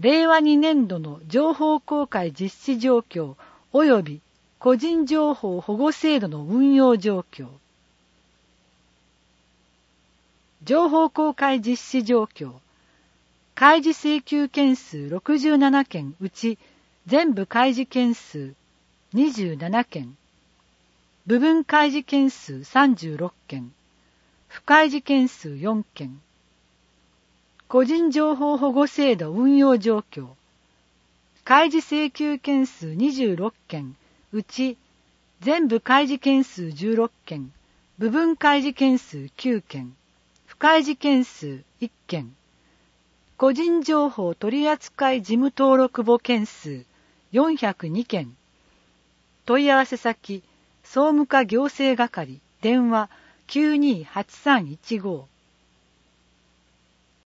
令和2年度の情報公開実施状況及び個人情報保護制度の運用状況。情報公開実施状況。開示請求件数67件うち全部開示件数27件、部分開示件数36件、不開示件数4件。個人情報保護制度運用状況。開示請求件数26件うち全部開示件数16件、部分開示件数9件、不開示件数1件。個人情報取扱事務登録簿件数402件。問い合わせ先、総務課行政係、電話928315